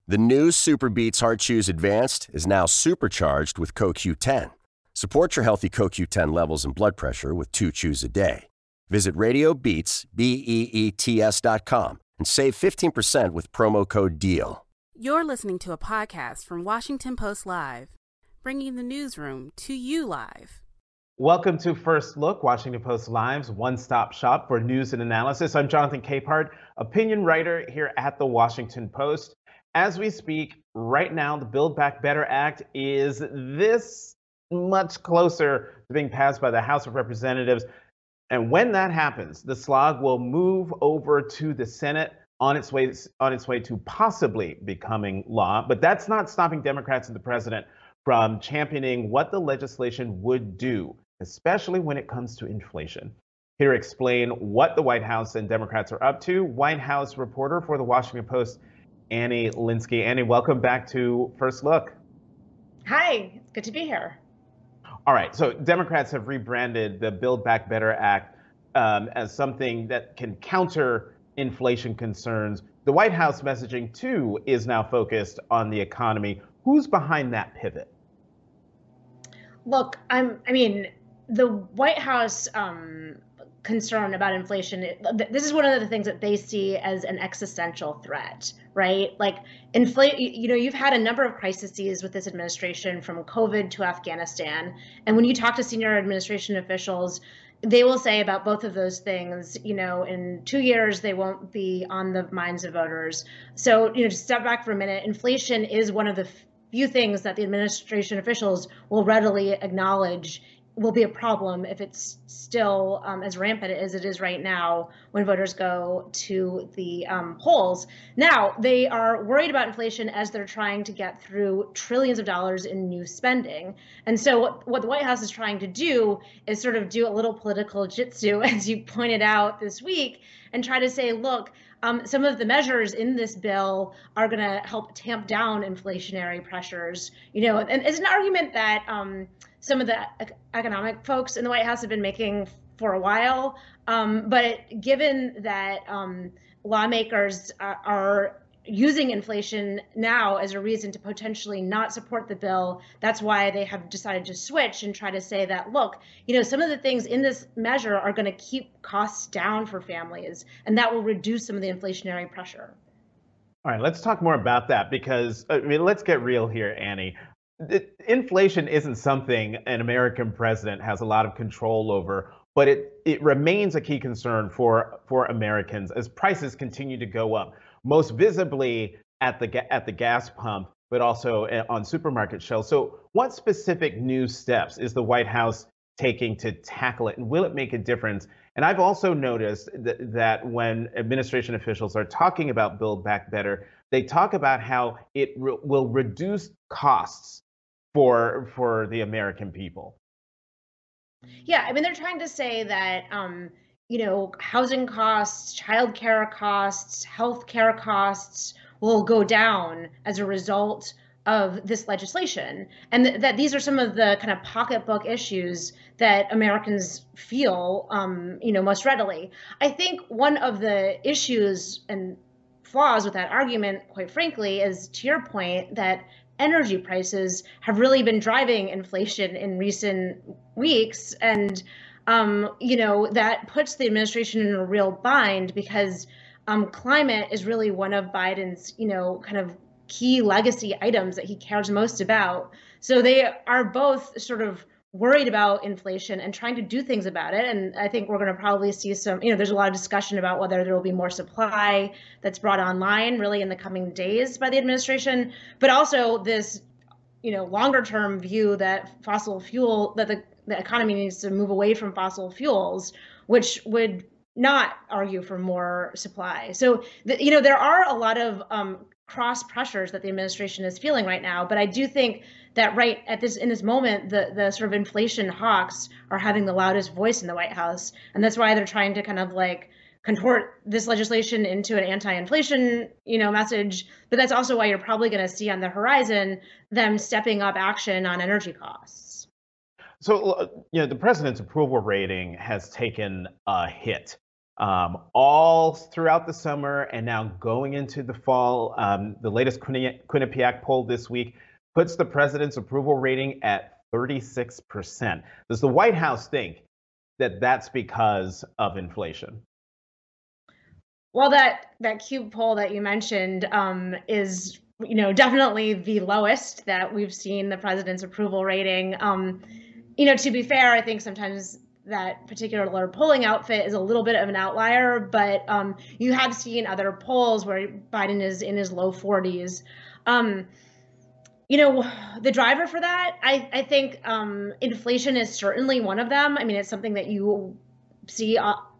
The new Super Beats Heart Chews Advanced is now supercharged with CoQ10. Support your healthy CoQ10 levels and blood pressure with 2 chews a day. Visit RadioBeats, BEETS.com and save 15% with promo code DEAL. You're listening to a podcast from Washington Post Live, bringing the newsroom to you live. Welcome to First Look, Washington Post Live's one-stop shop for news and analysis. I'm Jonathan Capehart, opinion writer here at the Washington Post. As we speak right now, the Build Back Better Act is this much closer to being passed by the House of Representatives. And when that happens, the slog will move over to the Senate on its way to possibly becoming law. But that's not stopping Democrats and the president from championing what the legislation would do, especially when it comes to inflation. Here to explain what the White House and Democrats are up to, White House reporter for the Washington Post, Annie Linskey. Annie, welcome back to First Look. Hi, it's good to be here. All right, so Democrats have rebranded the Build Back Better Act as something that can counter inflation concerns. The White House messaging, too, is now focused on the economy. Who's behind that pivot? Look, the White House concern about inflation, this is one of the things that they see as an existential threat, right? Like you've had a number of crises with this administration, from COVID to Afghanistan. And when you talk to senior administration officials, they will say about both of those things, in 2 years, they won't be on the minds of voters. So, to step back for a minute, inflation is one of the few things that the administration officials will readily acknowledge will be a problem if it's still as rampant as it is right now when voters go to the polls. Now, they are worried about inflation as they're trying to get through trillions of dollars in new spending. And so what the White House is trying to do is sort of do a little political jitsu, as you pointed out this week, and try to say, look, some of the measures in this bill are going to help tamp down inflationary pressures, and it's an argument that some of the economic folks in the White House have been making for a while. But given that lawmakers are using inflation now as a reason to potentially not support the bill, that's why they have decided to switch and try to say that, look, some of the things in this measure are going to keep costs down for families, and that will reduce some of the inflationary pressure. All right, let's talk more about that, because let's get real here, Annie. Inflation isn't something an American president has a lot of control over, but it remains a key concern for Americans as prices continue to go up, most visibly at the gas pump, but also on supermarket shelves. So what specific new steps is the White House taking to tackle it, and will it make a difference? And I've also noticed that when administration officials are talking about Build Back Better, they talk about how it will reduce costs for the American people. Yeah, they're trying to say that, housing costs, childcare costs, healthcare costs will go down as a result of this legislation, and that these are some of the kind of pocketbook issues that Americans feel, most readily. I think one of the issues and flaws with that argument, quite frankly, is, to your point, that energy prices have really been driving inflation in recent weeks. And, that puts the administration in a real bind, because climate is really one of Biden's, kind of key legacy items that he cares most about. So they are both sort of worried about inflation and trying to do things about it. And I think we're going to probably see some, there's a lot of discussion about whether there will be more supply that's brought online really in the coming days by the administration, but also this, longer term view that the economy needs to move away from fossil fuels, which would not argue for more supply. So, there are a lot of cross pressures that the administration is feeling right now. But I do think that in this moment, the sort of inflation hawks are having the loudest voice in the White House. And that's why they're trying to kind of contort this legislation into an anti-inflation, message. But that's also why you're probably going to see on the horizon them stepping up action on energy costs. So, the president's approval rating has taken a hit all throughout the summer and now going into the fall. The latest Quinnipiac poll this week puts the president's approval rating at 36%. Does the White House think that that's because of inflation? Well, that Cube poll that you mentioned is, definitely the lowest that we've seen the president's approval rating. To be fair, I think sometimes that particular polling outfit is a little bit of an outlier, but you have seen other polls where Biden is in his low 40s. The driver for that, I think inflation is certainly one of them. I mean, it's something that you see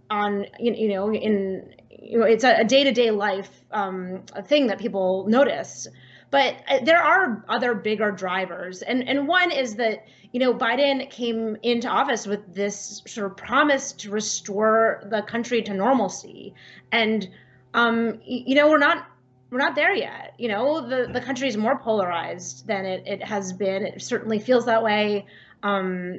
it's a day-to-day life thing that people notice. But there are other bigger drivers. And one is that, Biden came into office with this sort of promise to restore the country to normalcy. And, we're not there yet. The country is more polarized than it has been. It certainly feels that way. And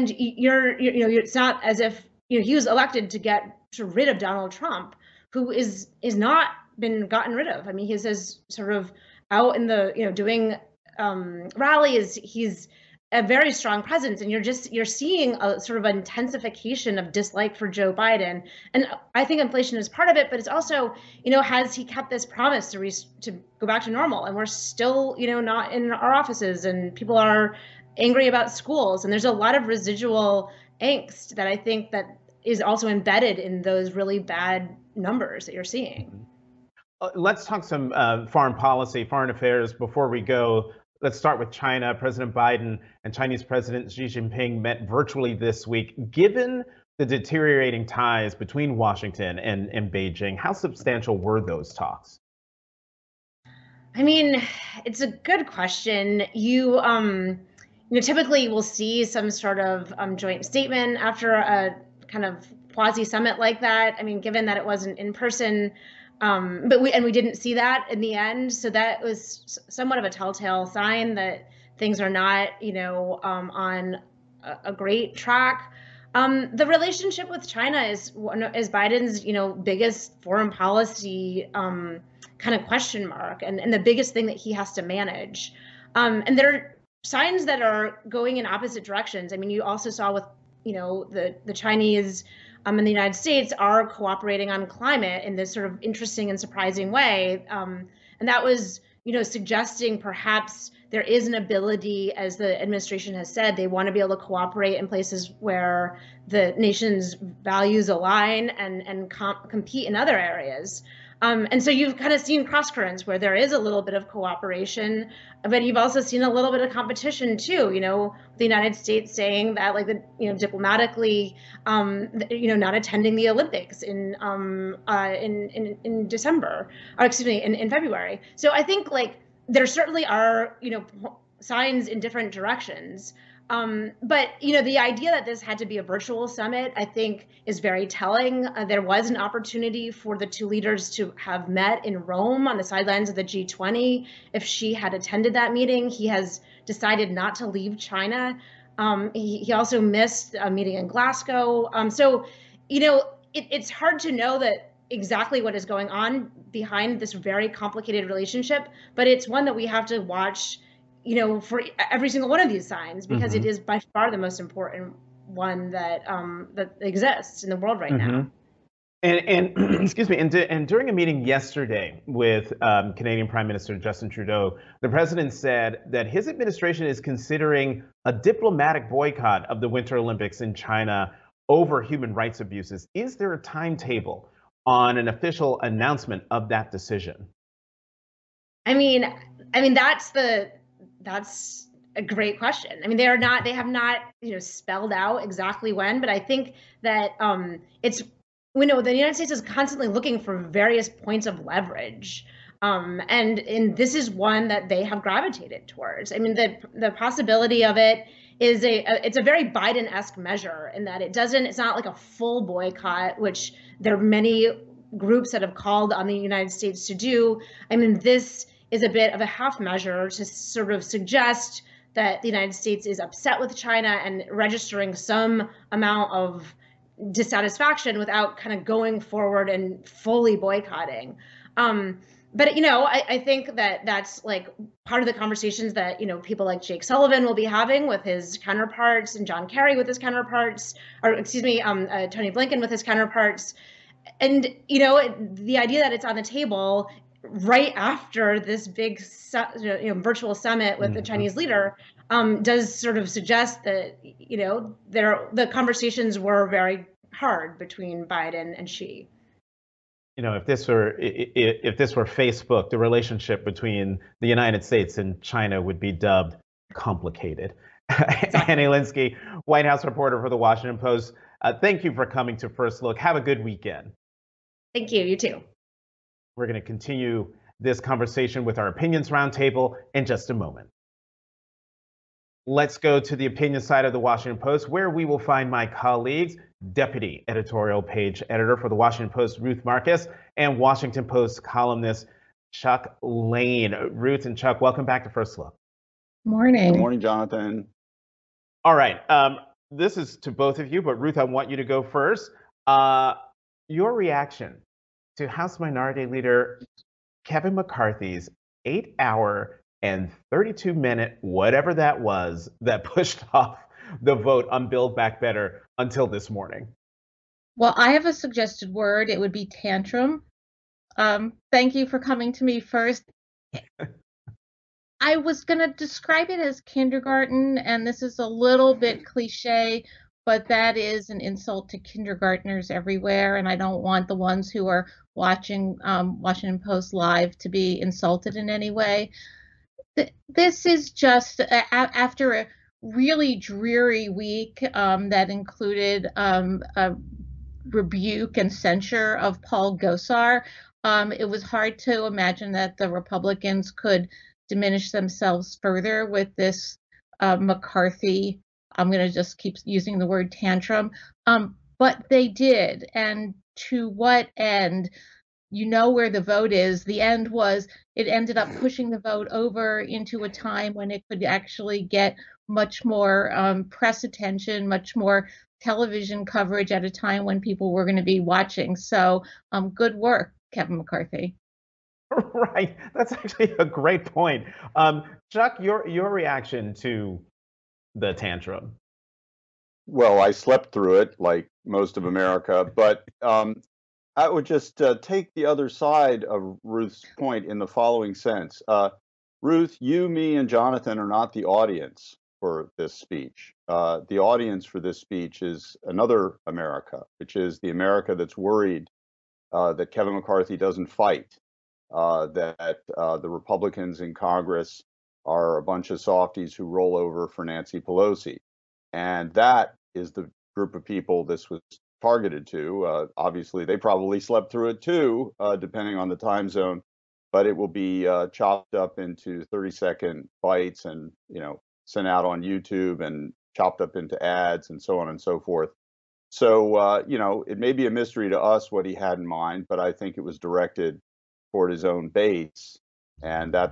it's not as if, he was elected to get rid of Donald Trump, who is not been gotten rid of. I mean, he says sort of out in the, doing rallies, he's a very strong presence, and you're seeing a sort of intensification of dislike for Joe Biden. And I think inflation is part of it, but it's also, has he kept this promise to go back to normal? And we're still, not in our offices, and people are angry about schools, and there's a lot of residual angst that I think that is also embedded in those really bad numbers that you're seeing. Let's talk some foreign policy, foreign affairs before we go. Let's start with China. President Biden and Chinese President Xi Jinping met virtually this week. Given the deteriorating ties between Washington and Beijing, how substantial were those talks? I mean, it's a good question. You typically will see some sort of joint statement after a kind of quasi-summit like that. I mean, given that it wasn't in person, but we didn't see that in the end. So that was somewhat of a telltale sign that things are not, on a great track. The relationship with China is Biden's, biggest foreign policy kind of question mark, and the biggest thing that he has to manage. And there are signs that are going in opposite directions. I mean, you also saw with, the Chinese and the United States are cooperating on climate in this sort of interesting and surprising way. And that was, suggesting perhaps there is an ability, as the administration has said, they want to be able to cooperate in places where the nation's values align and compete in other areas. And so you've kind of seen cross currents where there is a little bit of cooperation, but you've also seen a little bit of competition too. The United States saying that, diplomatically, not attending the Olympics in December, or excuse me, in February. So I think there certainly are signs in different directions. But the idea that this had to be a virtual summit, I think, is very telling. There was an opportunity for the two leaders to have met in Rome on the sidelines of the G20. If Xi had attended that meeting, he has decided not to leave China. He also missed a meeting in Glasgow. So, it's hard to know that exactly what is going on behind this very complicated relationship, but it's one that we have to watch for every single one of these signs, because it is by far the most important one that that exists in the world right now. And excuse me, and during a meeting yesterday with Canadian Prime Minister Justin Trudeau, the president said that his administration is considering a diplomatic boycott of the Winter Olympics in China over human rights abuses. Is there a timetable on an official announcement of that decision? I mean, that's a great question. I mean, they have not, spelled out exactly when, but I think that the United States is constantly looking for various points of leverage. And this is one that they have gravitated towards. I mean, the possibility of it is it's a very Biden-esque measure in that it's not like a full boycott, which there are many groups that have called on the United States to do. I mean, this is a bit of a half measure to sort of suggest that the United States is upset with China and registering some amount of dissatisfaction without kind of going forward and fully boycotting. But I think that that's like part of the conversations that people like Jake Sullivan will be having with his counterparts, and John Kerry with his counterparts, or excuse me, Tony Blinken with his counterparts. And the idea that it's on the table right after this big virtual summit with the Chinese leader does sort of suggest that the conversations were very hard between Biden and Xi. If this were Facebook, the relationship between the United States and China would be dubbed complicated. Annie Linskey, White House reporter for the Washington Post. Thank you for coming to First Look. Have a good weekend. Thank you. You too. We're going to continue this conversation with our Opinions Roundtable in just a moment. Let's go to the opinion side of the Washington Post, where we will find my colleagues, Deputy Editorial Page Editor for the Washington Post, Ruth Marcus, and Washington Post columnist, Chuck Lane. Ruth and Chuck, welcome back to First Look. Morning. Good morning, Jonathan. All right. This is to both of you, but Ruth, I want you to go first. Your reaction to House Minority Leader Kevin McCarthy's 8-hour and 32-minute, whatever that was, that pushed off the vote on Build Back Better until this morning? Well, I have a suggested word. It would be tantrum. Thank you for coming to me first. I was going to describe it as kindergarten, and this is a little bit cliche, but that is an insult to kindergartners everywhere, and I don't want the ones who are watching Washington Post Live to be insulted in any way. This is just after a really dreary week that included a rebuke and censure of Paul Gosar. It was hard to imagine that the Republicans could diminish themselves further with this McCarthy. I'm going to just keep using the word tantrum, but they did. And to what end? You know where the vote is. The end was it ended up pushing the vote over into a time when it could actually get much more press attention, much more television coverage at a time when people were going to be watching. So good work, Kevin McCarthy. Right. That's actually a great point. Chuck, your reaction to the tantrum? Well, I slept through it like most of America, but I would just take the other side of Ruth's point in the following sense. Ruth, you, me, and Jonathan are not the audience for this speech. The audience for this speech is another America, which is the America that's worried that Kevin McCarthy doesn't fight, that the Republicans in Congress are a bunch of softies who roll over for Nancy Pelosi. And that is the group of people this was targeted to. Obviously, they probably slept through it too, depending on the time zone, but it will be chopped up into 30-second bites and, sent out on YouTube and chopped up into ads and so on and so forth. So, it may be a mystery to us what he had in mind, but I think it was directed toward his own base, and that,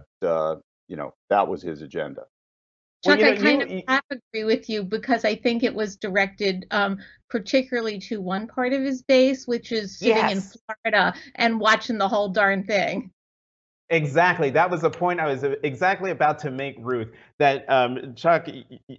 that was his agenda. Chuck, I kind of half agree with you because I think it was directed particularly to one part of his base, which is sitting in Florida and watching the whole darn thing. Exactly. That was the point I was exactly about to make, Ruth, that Chuck,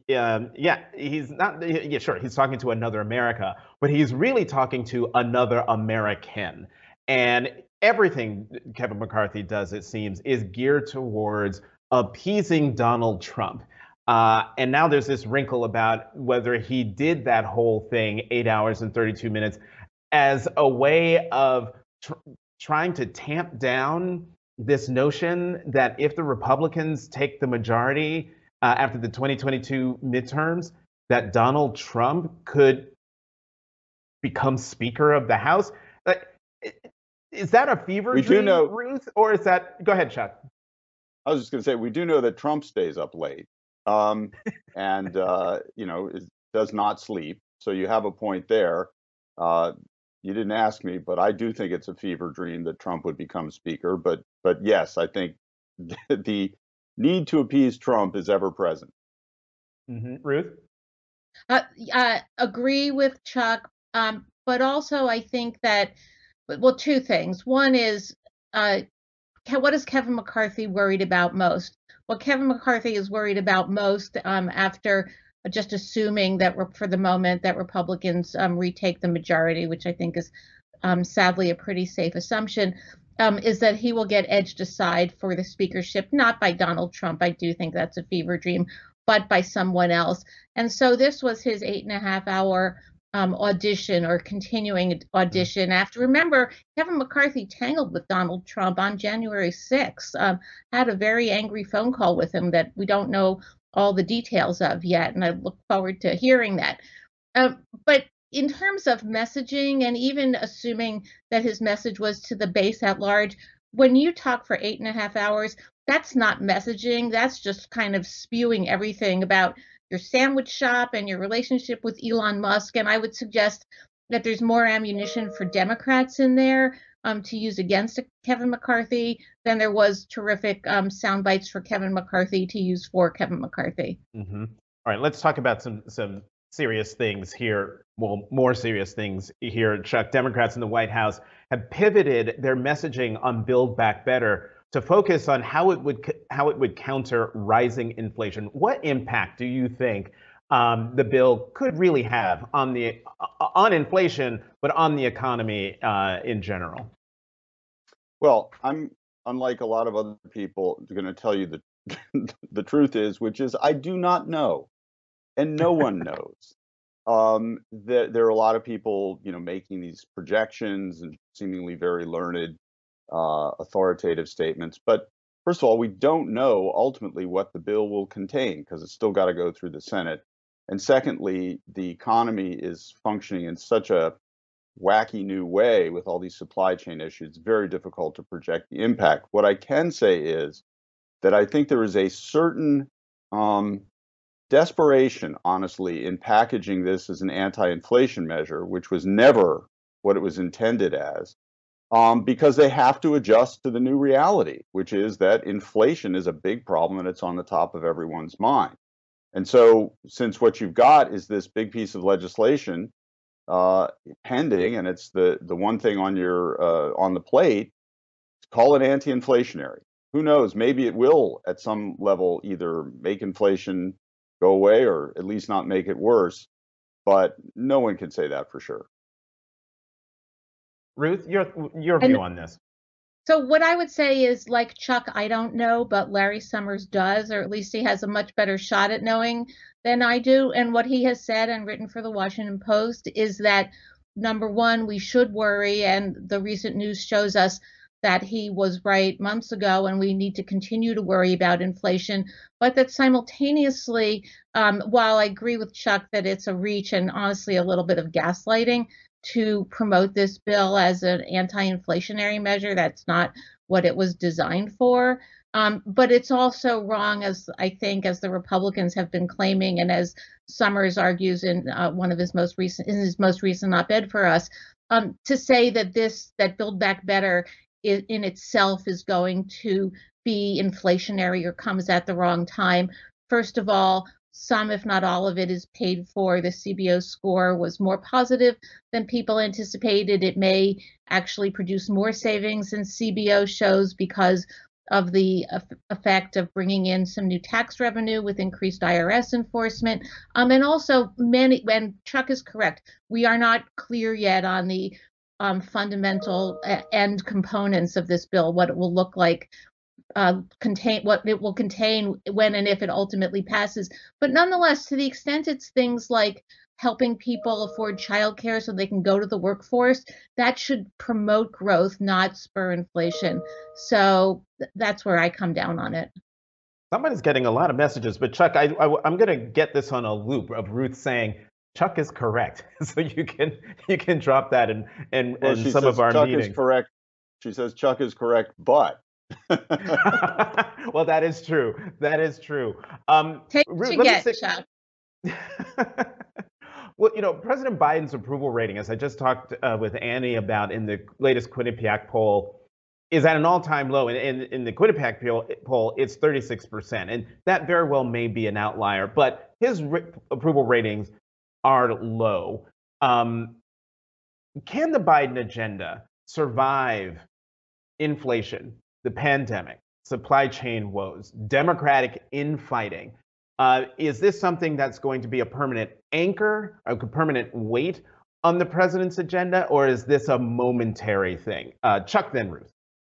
he's not, sure, he's talking to another America, but he's really talking to another American. And everything Kevin McCarthy does, it seems, is geared towards appeasing Donald Trump. And now there's this wrinkle about whether he did that whole thing, 8 hours and 32 minutes, as a way of trying to tamp down this notion that if the Republicans take the majority after the 2022 midterms, that Donald Trump could become Speaker of the House. Is that a fever dream, Ruth, or is that? Go ahead, Chuck. I was just going to say, we do know that Trump stays up late. And does not sleep. So you have a point there. You didn't ask me, but I do think it's a fever dream that Trump would become Speaker. But yes, I think the need to appease Trump is ever present. Mm-hmm. Ruth? Agree with Chuck. But also, I think that, well, two things. One is, what is Kevin McCarthy worried about most? What Kevin McCarthy is worried about most, after just assuming that for the moment that Republicans retake the majority, which I think is sadly a pretty safe assumption, is that he will get edged aside for the speakership, not by Donald Trump. I do think that's a fever dream, but by someone else. And so this was his 8.5-hour audition, or continuing audition. After, remember, Kevin McCarthy tangled with Donald Trump on January 6th, had a very angry phone call with him that we don't know all the details of yet, and I look forward to hearing that. But in terms of messaging, and even assuming that his message was to the base at large, when you talk for 8.5 hours, that's not messaging. That's just kind of spewing everything about your sandwich shop and your relationship with Elon Musk. And I would suggest that there's more ammunition for Democrats in there to use against Kevin McCarthy than there was terrific sound bites for Kevin McCarthy to use for Kevin McCarthy. Mm-hmm. All right, let's talk about some serious things here. Well, more serious things here, Chuck. Democrats in the White House have pivoted their messaging on Build Back Better to focus on how it would counter rising inflation. What impact do you think the bill could really have on inflation, but on the economy in general? Well, I'm, unlike a lot of other people, going to tell you the truth is, which is I do not know, and no one knows. There are a lot of people, making these projections and seemingly very learned, authoritative statements. But first of all, we don't know ultimately what the bill will contain because it's still got to go through the Senate. And secondly, the economy is functioning in such a wacky new way with all these supply chain issues. It's very difficult to project the impact. What I can say is that I think there is a certain desperation, honestly, in packaging this as an anti-inflation measure, which was never what it was intended as, because they have to adjust to the new reality, which is that inflation is a big problem and it's on the top of everyone's mind. And so, since what you've got is this big piece of legislation pending, and it's the one thing on the plate, call it anti-inflationary. Who knows? Maybe it will, at some level, either make inflation go away or at least not make it worse. But no one can say that for sure. Ruth, your view on this. So what I would say is, like Chuck, I don't know, but Larry Summers does, or at least he has a much better shot at knowing than I do. And what he has said and written for the Washington Post is that, number one, we should worry, and the recent news shows us that he was right months ago, and we need to continue to worry about inflation. But that simultaneously, while I agree with Chuck that it's a reach and honestly a little bit of gaslighting to promote this bill as an anti-inflationary measure, that's not what it was designed for. But it's also wrong, as I think, as the Republicans have been claiming, and as Summers argues in his most recent op-ed for us, to say that Build Back Better in itself is going to be inflationary or comes at the wrong time. First of all, some, if not all of it, is paid for. The CBO score was more positive than people anticipated. It may actually produce more savings than CBO shows because of the effect of bringing in some new tax revenue with increased IRS enforcement. And also, and Chuck is correct, we are not clear yet on the fundamental end components of this bill, what it will look like, what it will contain when and if it ultimately passes. But nonetheless, to the extent it's things like helping people afford childcare so they can go to the workforce, that should promote growth, not spur inflation. So that's where I come down on it. Somebody's getting a lot of messages, but Chuck, I'm going to get this on a loop of Ruth saying Chuck is correct, so you can drop that in some of our Chuck meetings. Is correct. She says Chuck is correct, but. Well, that is true. That is true. Take what you get, Chuck. Well, President Biden's approval rating, as I just talked with Annie about in the latest Quinnipiac poll, is at an all-time low. And in the Quinnipiac poll, it's 36%. And that very well may be an outlier, but his approval ratings are low. can the Biden agenda survive inflation, the pandemic, supply chain woes, Democratic infighting? Is this something that's going to be a permanent anchor, a permanent weight on the president's agenda, or is this a momentary thing? Chuck, then Ruth.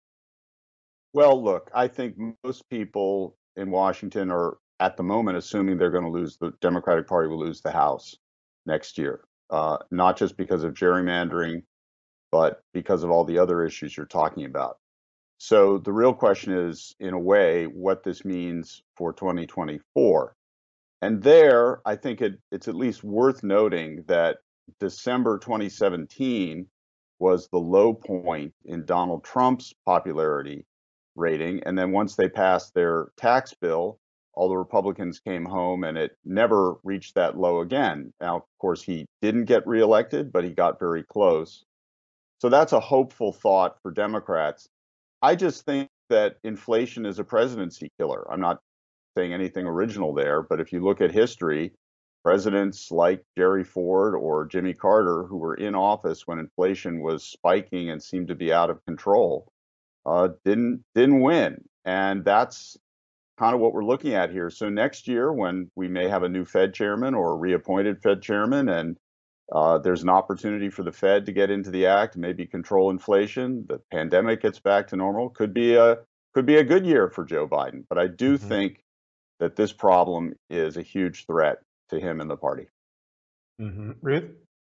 Well, look, I think most people in Washington are at the moment assuming they're going to lose, the Democratic Party will lose the House next year, not just because of gerrymandering, but because of all the other issues you're talking about. So the real question is, in a way, what this means for 2024. And there, I think it's at least worth noting that December 2017 was the low point in Donald Trump's popularity rating. And then once they passed their tax bill, all the Republicans came home and it never reached that low again. Now, of course, he didn't get reelected, but he got very close. So that's a hopeful thought for Democrats. I just think that inflation is a presidency killer. I'm not saying anything original there, but if you look at history, presidents like Jerry Ford or Jimmy Carter, who were in office when inflation was spiking and seemed to be out of control, didn't win. And that's kind of what we're looking at here. So next year, when we may have a new Fed chairman or a reappointed Fed chairman, and there's an opportunity for the Fed to get into the act, maybe control inflation, the pandemic gets back to normal, could be a good year for Joe Biden. But I do think that this problem is a huge threat to him and the party. Ruth?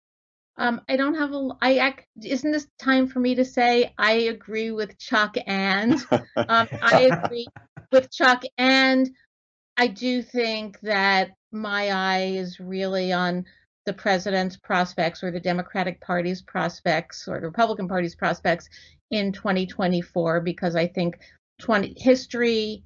I don't have isn't this time for me to say I agree with Chuck and I agree with Chuck, and I do think that my eye is really on the president's prospects or the Democratic Party's prospects or the Republican Party's prospects in 2024, because I think history,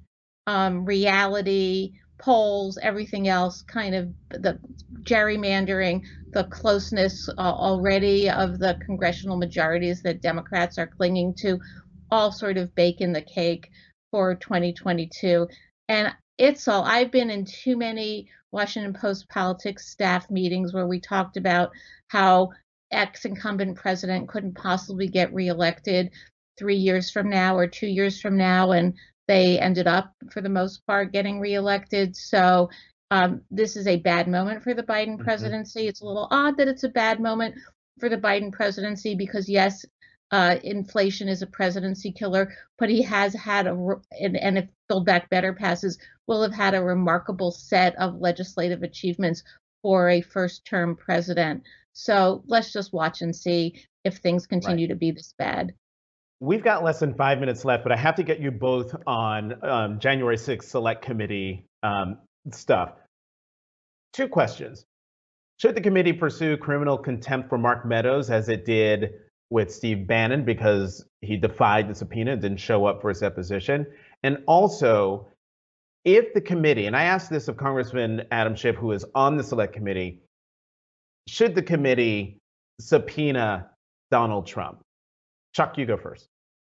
reality, polls, everything else, kind of the gerrymandering, the closeness already of the congressional majorities that Democrats are clinging to, all sort of bake in the cake for 2022. And I've been in too many Washington Post politics staff meetings where we talked about how ex-incumbent president couldn't possibly get reelected 3 years from now or 2 years from now, and they ended up, for the most part, getting reelected. So this is a bad moment for the Biden presidency. It's a little odd that it's a bad moment for the Biden presidency because, yes, inflation is a presidency killer, but he has had and if Build Back Better passes, will have had a remarkable set of legislative achievements for a first-term president. So let's just watch and see if things continue to be this bad. We've got less than 5 minutes left, but I have to get you both on January 6th Select Committee stuff. 2 questions. Should the committee pursue criminal contempt for Mark Meadows as it did with Steve Bannon because he defied the subpoena and didn't show up for his deposition? And also, if the committee, and I asked this of Congressman Adam Schiff, who is on the Select Committee, should the committee subpoena Donald Trump? Chuck, you go first.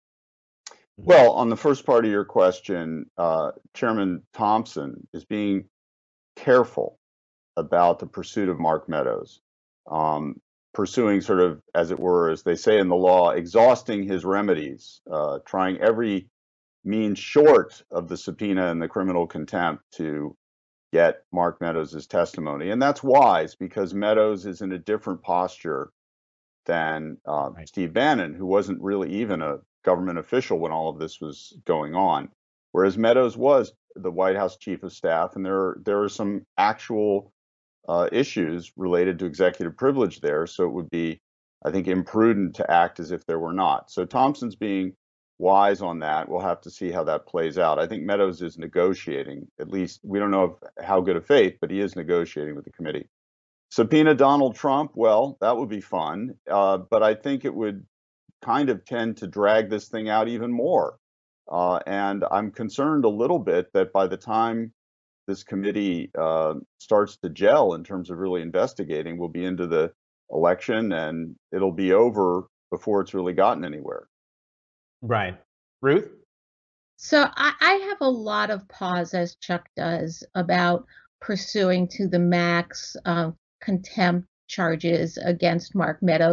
Well, on the first part of your question, Chairman Thompson is being careful about the pursuit of Mark Meadows, pursuing sort of, as it were, as they say in the law, exhausting his remedies, trying every means short of the subpoena and the criminal contempt to get Mark Meadows' testimony. And that's wise because Meadows is in a different posture than Steve Bannon, who wasn't really even a government official when all of this was going on, whereas Meadows was the White House chief of staff, and there are some actual issues related to executive privilege there, so it would be, I think, imprudent to act as if there were not. So Thompson's being wise on that. We'll have to see how that plays out. I think Meadows is negotiating, at least we don't know how good a faith, but he is negotiating with the committee. Subpoena Donald Trump, well, that would be fun, but I think it would kind of tend to drag this thing out even more. And I'm concerned a little bit that by the time this committee starts to gel in terms of really investigating, we'll be into the election and it'll be over before it's really gotten anywhere. Right. Ruth? So I have a lot of pause, as Chuck does, about pursuing to the max contempt charges against Mark Meadows.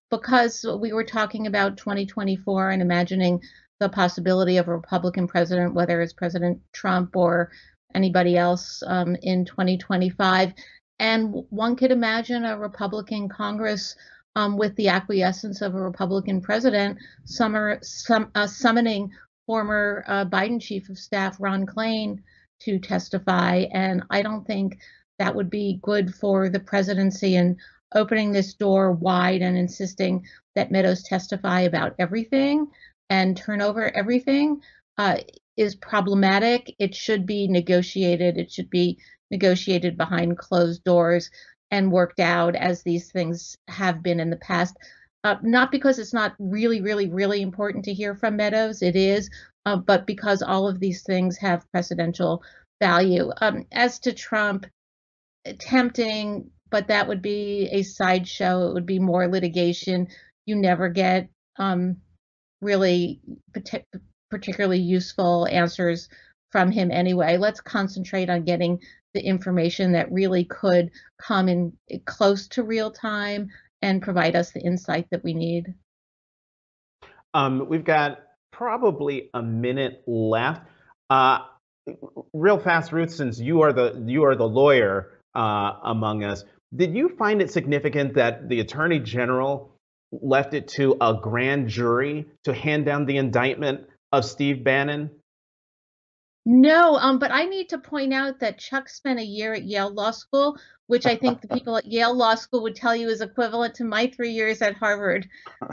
because we were talking about 2024 and imagining the possibility of a Republican president, whether it's President Trump or anybody else in 2025. And one could imagine a Republican Congress with the acquiescence of a Republican president summoning former Biden Chief of Staff Ron Klain to testify. And I don't think that would be good for the presidency, and opening this door wide and insisting that Meadows testify about everything and turn over everything is problematic. It should be negotiated. It should be negotiated behind closed doors and worked out as these things have been in the past. Not because it's not really, really, really important to hear from Meadows. It is, but because all of these things have precedential value. As to Trump, tempting, but that would be a sideshow. It would be more litigation. You never get really particularly useful answers from him anyway. Let's concentrate on getting the information that really could come in close to real time and provide us the insight that we need. We've got probably a minute left. Real fast, Ruth, since you are the lawyer among us, did you find it significant that the Attorney General left it to a grand jury to hand down the indictment of Steve Bannon? No, but I need to point out that Chuck spent a year at Yale Law School, which I think the people at Yale Law School would tell you is equivalent to my 3 years at Harvard.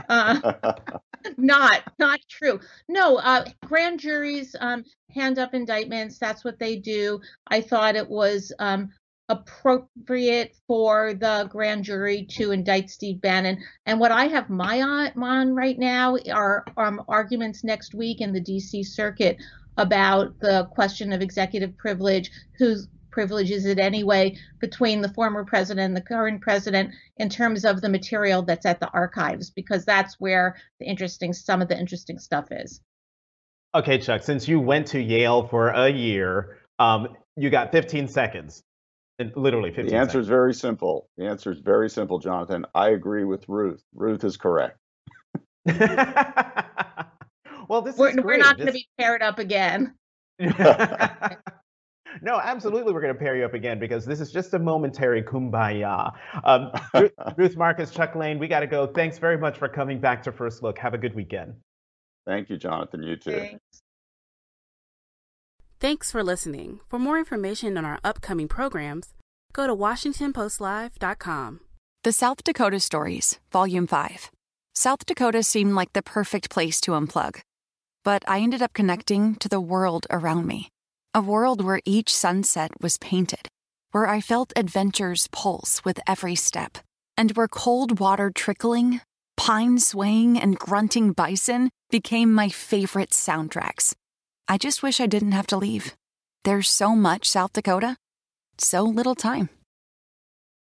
Not true. No, grand juries hand up indictments. That's what they do. I thought it was appropriate for the grand jury to indict Steve Bannon. And what I have my eye on right now are arguments next week in the D.C. Circuit about the question of executive privilege, whose privilege is it anyway, between the former president and the current president in terms of the material that's at the archives, because that's where some of the interesting stuff is. Okay, Chuck, since you went to Yale for a year, you got 15 seconds. Literally 15 seconds. The answer is very simple. The answer is very simple, Jonathan. I agree with Ruth. Ruth is correct. Well, we're not going to be paired up again. No, absolutely, we're going to pair you up again because this is just a momentary kumbaya. Ruth Marcus, Chuck Lane, we got to go. Thanks very much for coming back to First Look. Have a good weekend. Thank you, Jonathan. You too. Thanks. Thanks for listening. For more information on our upcoming programs, go to WashingtonPostLive.com. The South Dakota Stories, Volume 5. South Dakota seemed like the perfect place to unplug. But I ended up connecting to the world around me. A world where each sunset was painted, where I felt adventure's pulse with every step, and where cold water trickling, pine swaying, and grunting bison became my favorite soundtracks. I just wish I didn't have to leave. There's so much South Dakota, so little time.